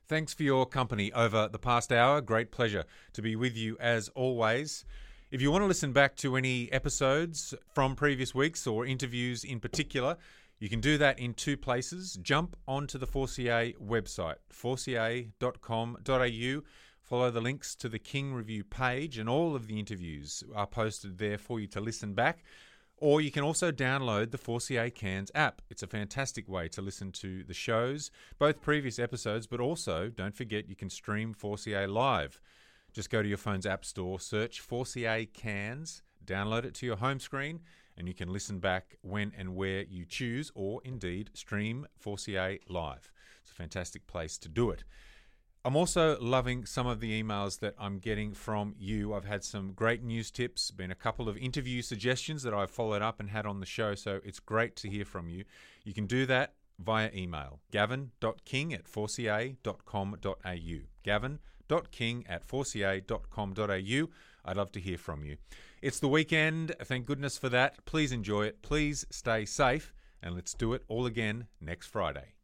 Thanks for your company over the past hour. Great pleasure to be with you as always. If you want to listen back to any episodes from previous weeks or interviews in particular, you can do that in two places. Jump onto the 4CA website, 4ca.com.au. Follow the links to the King Review page, and all of the interviews are posted there for you to listen back. Or you can also download the 4CA Cairns app. It's a fantastic way to listen to the shows, both previous episodes, but also, don't forget, you can stream 4CA live. Just go to your phone's app store, search 4CA Cairns, download it to your home screen, and you can listen back when and where you choose, or indeed stream 4CA live. It's a fantastic place to do it. I'm also loving some of the emails that I'm getting from you. I've had some great news tips, been a couple of interview suggestions that I've followed up and had on the show, so it's great to hear from you. You can do that via email, gavin.king@4ca.com.au. gavin.king@4ca.com.au. I'd love to hear from you. It's the weekend. Thank goodness for that. Please enjoy it. Please stay safe, and let's do it all again next Friday.